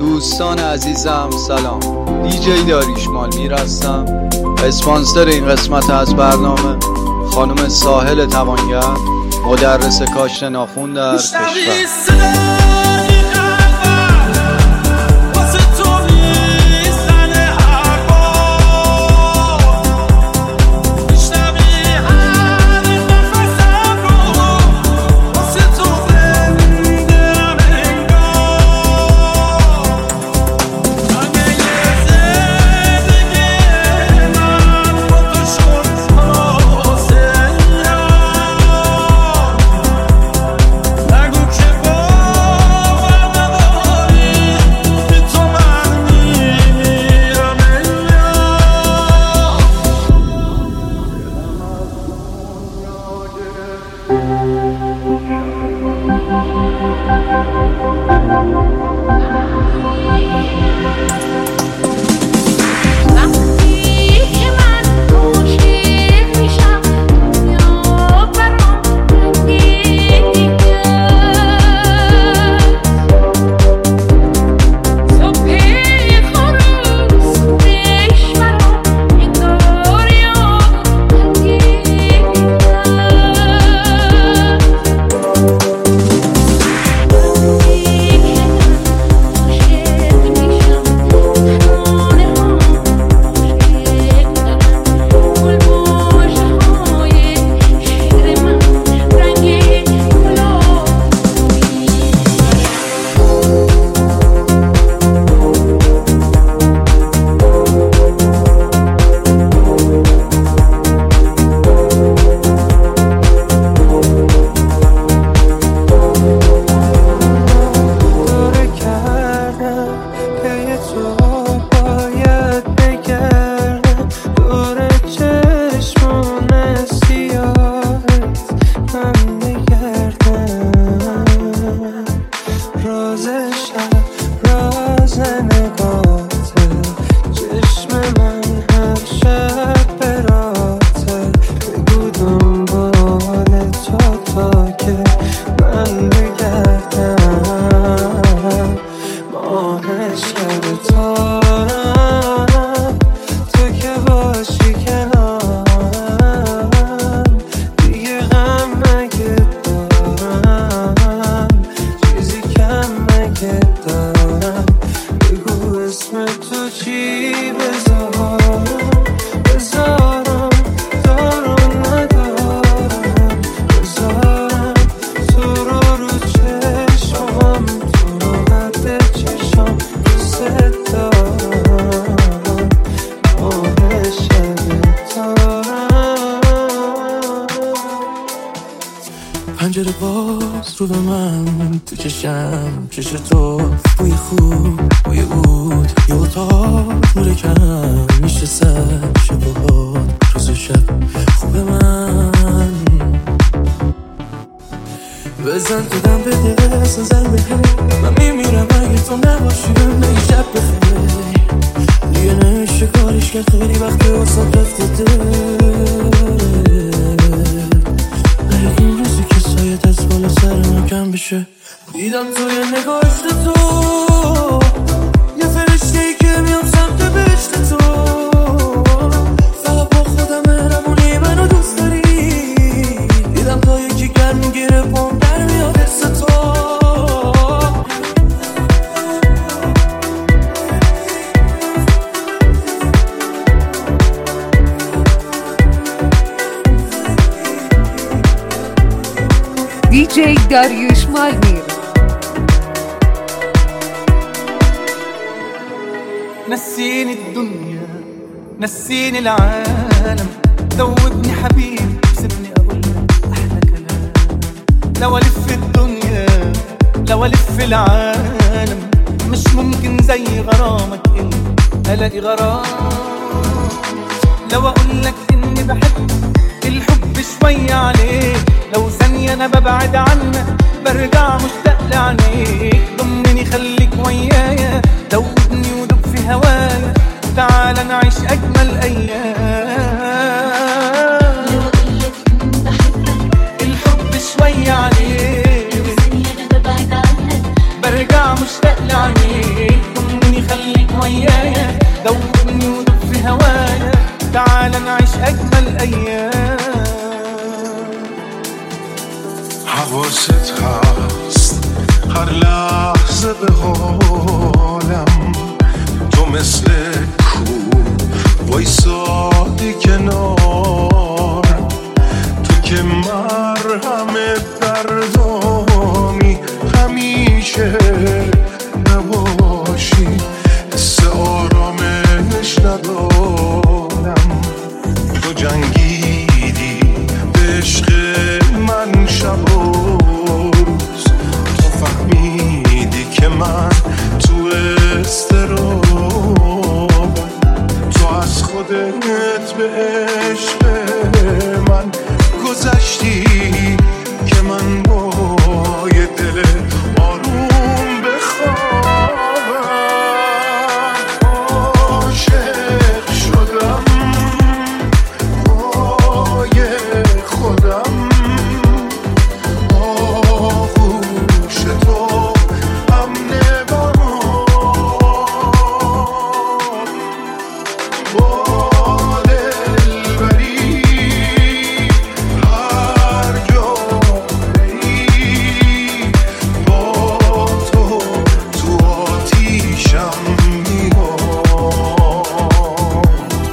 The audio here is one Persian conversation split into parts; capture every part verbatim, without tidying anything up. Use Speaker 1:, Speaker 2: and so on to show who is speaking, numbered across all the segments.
Speaker 1: دوستان عزیزم سلام، دیجی داریوش مالمیر هستم. اسپانسر این قسمت از برنامه خانم ساحل توانگر، مدرس کاشت ناخن در کشور.
Speaker 2: پنجره باز رو به من تو چشم، چش تو بوی خوب بوی عود، یه اتاق نور کم میشه سر شب و باد، روز و شب خوب من بزن تو دم بده اصلا زن بده، من میمیرم اگه تو نباشی بهم بگی شب بخیر، دیگه نمیشه کارش کرد خیلی وقت واسه رفته این روزی که سایت از بالا سر من کم بشه، دیدم توی نگاهشت تو یه فرشته ای که میام سمت بهشت تو، فقط با خودم مهربونی منو دوست داری، دیدم تا یکی گر میگیره پام در میاد حس تو،
Speaker 3: دیجی داریوش مالمیر.
Speaker 4: نسيني الدنيا نسيني العالم، ذوبني حبيبي سيبني اقول احلى كلام، لو الف الدنيا لو الف العالم مش ممكن زي غرامك انت الاقي غرام، لو اقول لك اني بحب الحب شوية عليك، لو ثانية انا ببعد عنك برجع مشتاق لعينيك، ضمني خليك ويايا دوبني ودوب في هوايا، تعال نعيش اجمل ايام،
Speaker 5: لو اقولك اني بحبك
Speaker 4: الحب شوية عليك،
Speaker 5: لو ثانية انا ببعد عنك
Speaker 4: برجع مشتاق لعينيك،
Speaker 3: حواست هست هر لحظه به حالم، تو مثل کو وایسادی کنار، تو که مرهم دردامی همیشه نباشی، حس آرامش ندارم، تو جنگیدی به عشق من شب و روز، تو فهمیدی که من تو استراب، تو از خودت به عشق من گذشتی که من با یه دل آروم بخوابم، عاشق شدم پای خودم، آغوش تو امن برام، با دلبری هر جا بری، با تو تو آتیشم میام.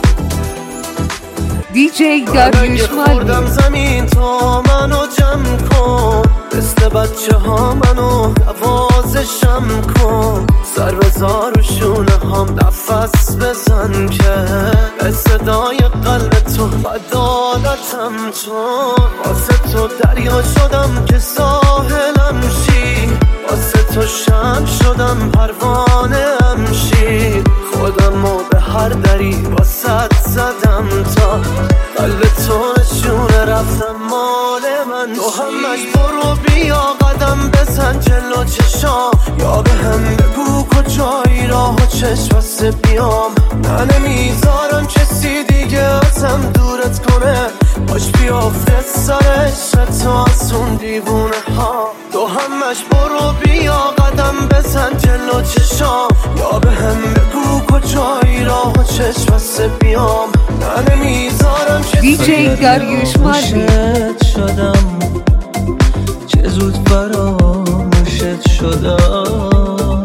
Speaker 6: دیجی داریوش
Speaker 4: خوردم
Speaker 6: مالمی.
Speaker 4: زمین تا منو جمع کن، مثل بچه ها منو نوازشم کن، سر بزار و شونه هم نفس بزن که به صدای قلب تو بدالتم، تو واسه تو دریا شدم که ساحلم شی، واسه تو شم شدم پروانه هم شی، خودم رو به هر دری واسه زدم تا قلب تو نشونه رفتم مال من، تو همش برو بیا قدم بزن جلو چشام، یا به هم بگو کجایی راه و چشم بسته بیام، نه نمیذارم کسی دیگه ازم دورت کنه، باش بیافته سرش تو از اون دیوونه ها، تو همش برو بیا قدم بزن جلو چشام، یا به هم بگو کجایی راه و چشم بسته بیام، نه نمیذارم
Speaker 6: دیجی داریوش مالمی.
Speaker 7: شدم چه زود فراموشت شدم،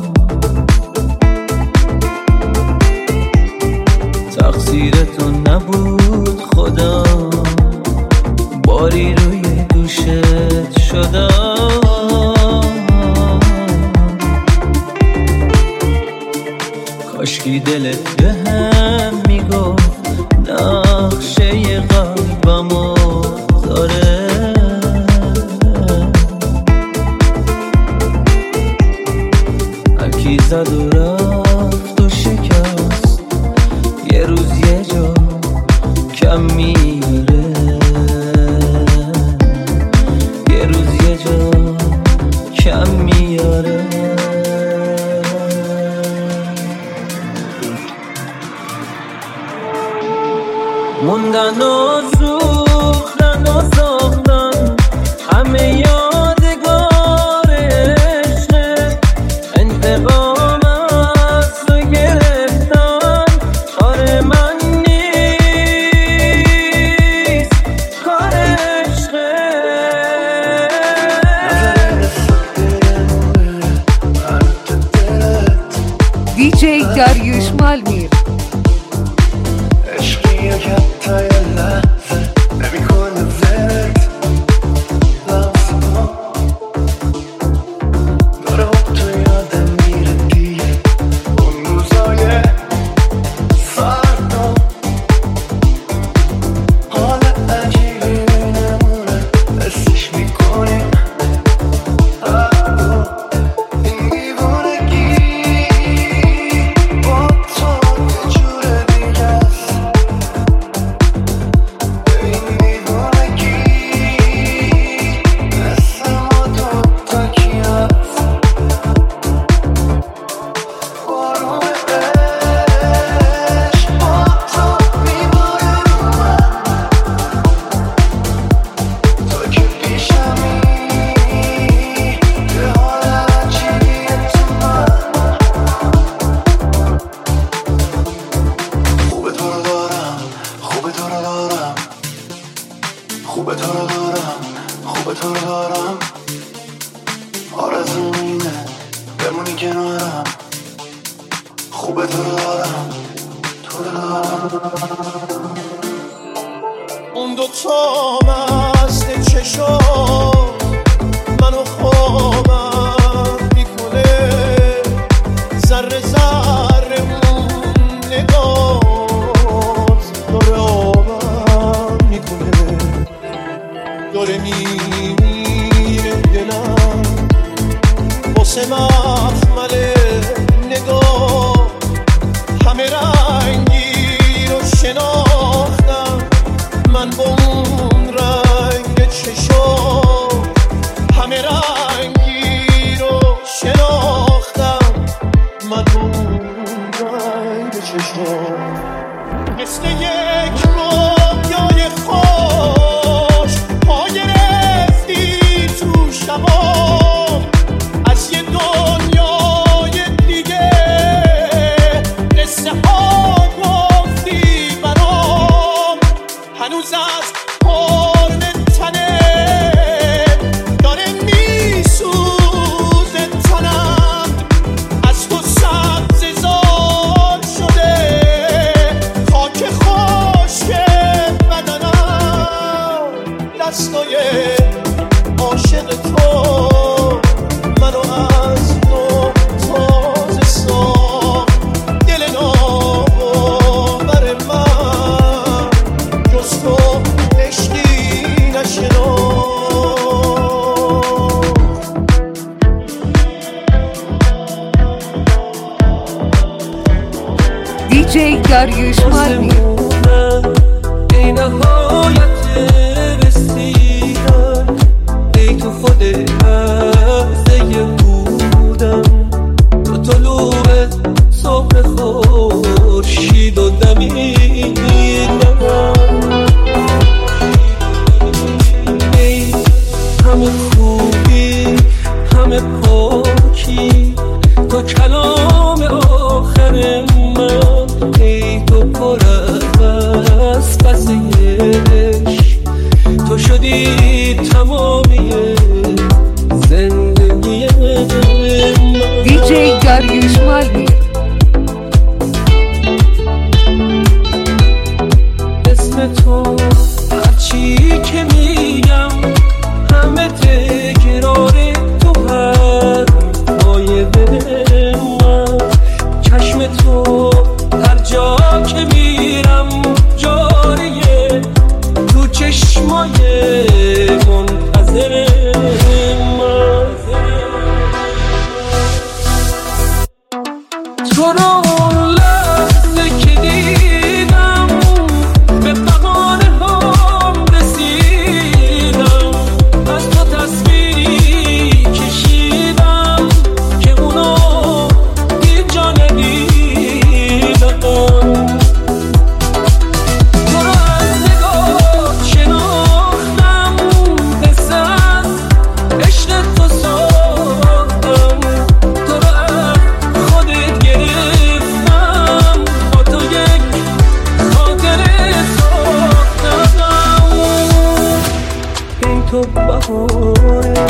Speaker 7: تقصیر تو نبود خودم، باری روی دوشت شدم، کاشکی دلت به هم میگفت نقشه قلبمو داره، هرکی زد و رفت و شکست، یه روز یه جا کم میاره، یه روز یه جا کم میاره. موندن و سوختن و ساختن همه یادگار عشق، انتقام از تو گرفتن کار من نیست، کار عشقه.
Speaker 6: دیجی داریوش مالمی.
Speaker 3: که تا یه لحظه نمی‌کنه ولت، لحظه ها داره با تو یادم میره دیگه، اون روزای فردا حال عجیبی نمونه حسش میکنیم، این دیوانگی با تو یه جور دیگه است، همین کنارم خوبه تو دارم تو دارم
Speaker 4: اون دوتا مست چشم منو خوابم میکنه ذره ذره اون نگات داره آبم میکنه داره میمیره دلم واسه مخمل نگاه همه رنگی رو شناختم من با اون رنگ چشم همه رنگی رو شناختم من با اون رنگ چشم مثل یک رویای خوش پا گرفتی تو شبام از یه دنیای دیگه قصه ها گفتی برام هنوز از قرن تنه داره میسوزه تنم از تو سبز زار شده خاک خشک بدنم دستای عاشق تو منو از نو تازه ساخت دل ناباور من جز تو عشقی نشناخت
Speaker 6: دیجی داریوش مالمیر.
Speaker 7: ای نهایت رسیدن ای تو خود لحظه بودم تو طلوع صبح خورشید و دمیدن ای همه خوبی همه پاکی تو کلام آخر من ای تو پر از قصه عشق تو شدی تمامی زندگی من
Speaker 6: دیجی داریوش مالمیر.
Speaker 7: اسم تو هرچی که میگم همه تکرار تو حرفای دل من چشم تو هر جا که میرم جاریه تو چشمای منتظر من تو رو لحظه که دیدم به بهانه هم رسیدم از تو تصویری کشیدم که اونو دید جا ندیدم تو رو از نگاه شناختم قصه از عشق تو ساختم تو رو از خودت گرفتم با تو یک خاطره ساختم این تو بهاره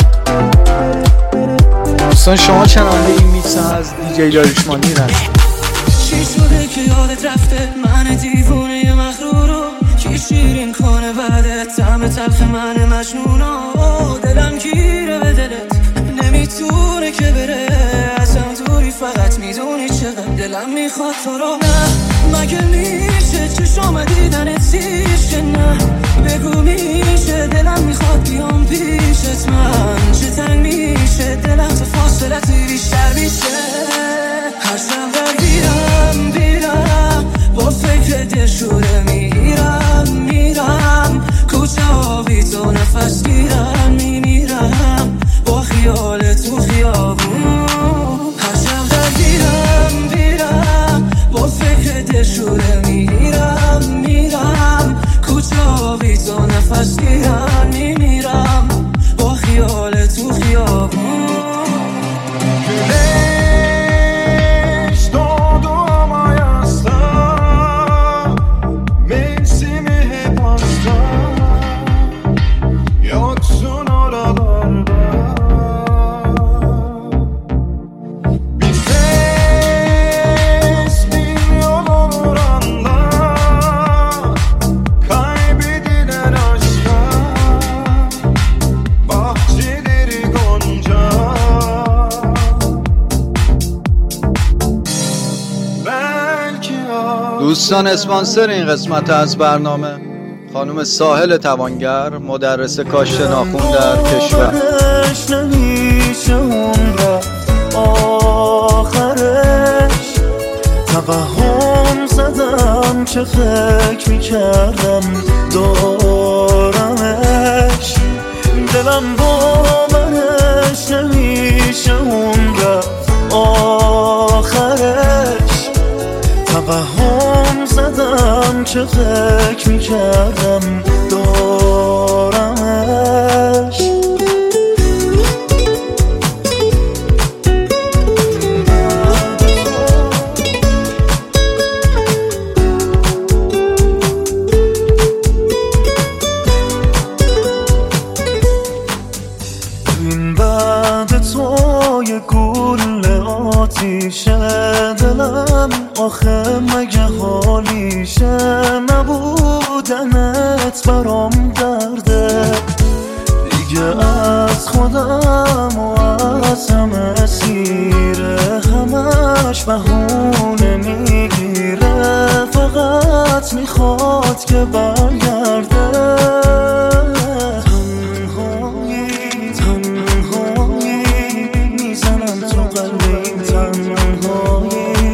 Speaker 1: دوستان شما چنانده این میکس از دیجی داریوش مالمیر هست.
Speaker 8: چی شده که یادت رفته من دیوونه مغرورو کی شیرین کنه بعدت طعم تلخ من مجنونو دلم گیره به دلت نمیتونه که بره ازم دوری فقط میدونی چقدر دلم میخواد تو رو نه مگه میشه چشم دیدنت سیش که نه بگو میشه دلم میخواد بیام پیشت من چه تنگ میشه دلم تو فاصلتی بیشتر میشه هر شب برگیرم بیرم با فکر دلشوره میرم میرم کوچه ها بی تو نفس گیرم میمیرم با خیال تو خیابون هر شب برگیرم بیرم با فکر دلشوره میرم میرم کوچه ها بی تو نفس گیرم میمیرم با خیال تو خیابون
Speaker 1: دوستان، اسپانسر این قسمت از برنامه خانم ساحل توانگر، مدرس کاشت ناخون در کشور.
Speaker 4: نمیشه اون رفت آخرش، توهم زدم چه فکر میکردم دارمش، دلم باورش نمیشه اون رفت آخرش، توهم زدم چه فکر میکردم دارمش. این بعد تو یه گل آتیشه دلم، آخه مگه حالیشه نبودنت برام درده، دیگه از خودم و از همه سیره، همش بهونه میگیره، فقط میخواد که برگرده. تنهایی تنهایی میزنم تو قلب این تنهایی،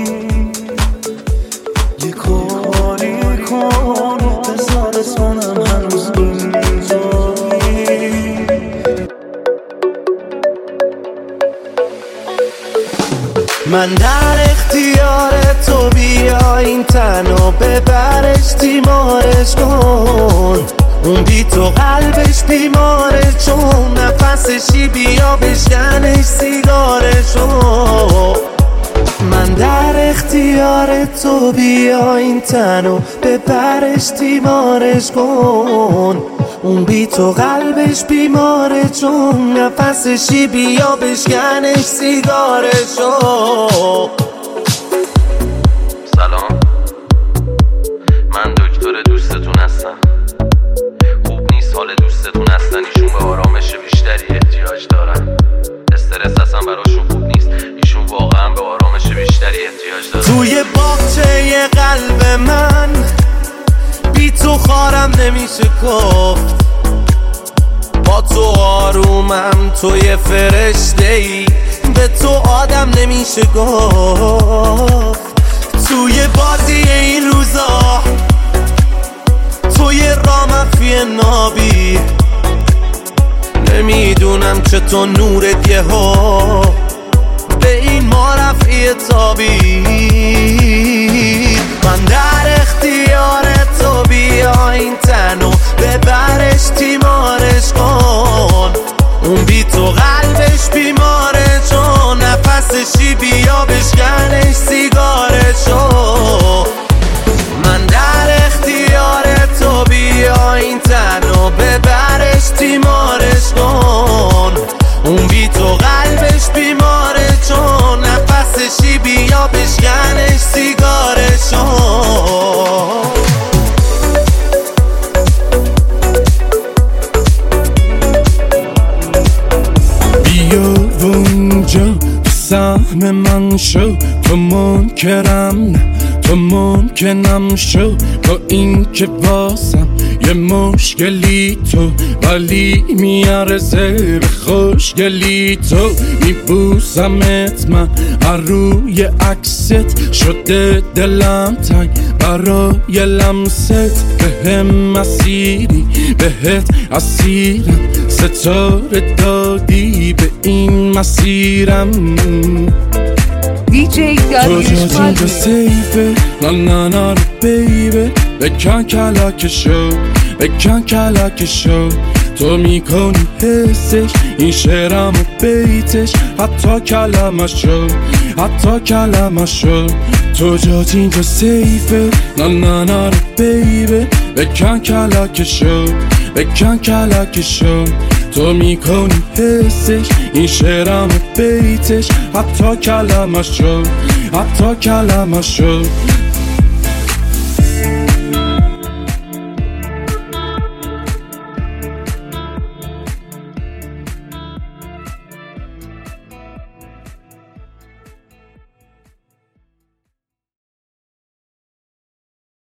Speaker 4: یه کاری کن بذار اسمانم هنوز اینجایی. من در اختیار تو، بیا این تنو ببرش تیمارش کن، اون بی تو قلبش بیماره چون نفسشی، بیا بشکنش سیگارشو. من در اختیار تو، بیا این تنو ببرش تیمارش کن، اون بی تو قلبش بیماره چون نفسشی، بیا بشکنش سیگارشو.
Speaker 9: سلام، من دکتر دوستتون هستم. خوب نیست حال دوستتون هستن، ایشون به آرامش بیشتری احتیاج دارن، استرس اصلا براشون خوب نیست، ایشون واقعا به آرامش بیشتری احتیاج دارن.
Speaker 4: توی باغچه قلب من بی تو خارم نمیشه گفت، با تو آرومم، تو یه فرشته ای، به تو آدم نمیشه گفت. توی بازی این روزا توی رامفی نابی، نمیدونم چطور نورت یه ها به این ما رفعی تابی. من در اختیار تو، بیا این تنو ببرش تیمارش کن، اون بی تو قلبش بیماره چون نفسشی، بیا بشکنش سیگارشو. من در اختیار تو، بیا این تنو ببرش تیمارش کن، اون بی تو قلبش بیماره چون نفسشی، بیا بشکنش سیگارشو.
Speaker 2: بیا اونجا سهم من شو، تو منکرم نه تو ممکنم شو، با این که واسم یه مشکلی تو، ولی میارزه به خوشگلی تو. میبوسمت من هر روی عکست، شده دلم تنگ برای لمست، به هم مسیری بهت اسیرم، ستاره دادی به این مسیرم.
Speaker 6: دیجی داریوش مالمی
Speaker 2: سیفه نا نا نا بیبه، بکن کلاکشو بکن کلاکشو، تو میکنی حسش این شعرم و بیتش، حتی کلمشو حتی کلمشو. تو جات اینجا سیفه نا نا نا بیبه، بکن کلاکشو بکن کلاکشو، تو میکنی حسش این شعرم و بیتش، حتی کلمشو حتی کلمشو.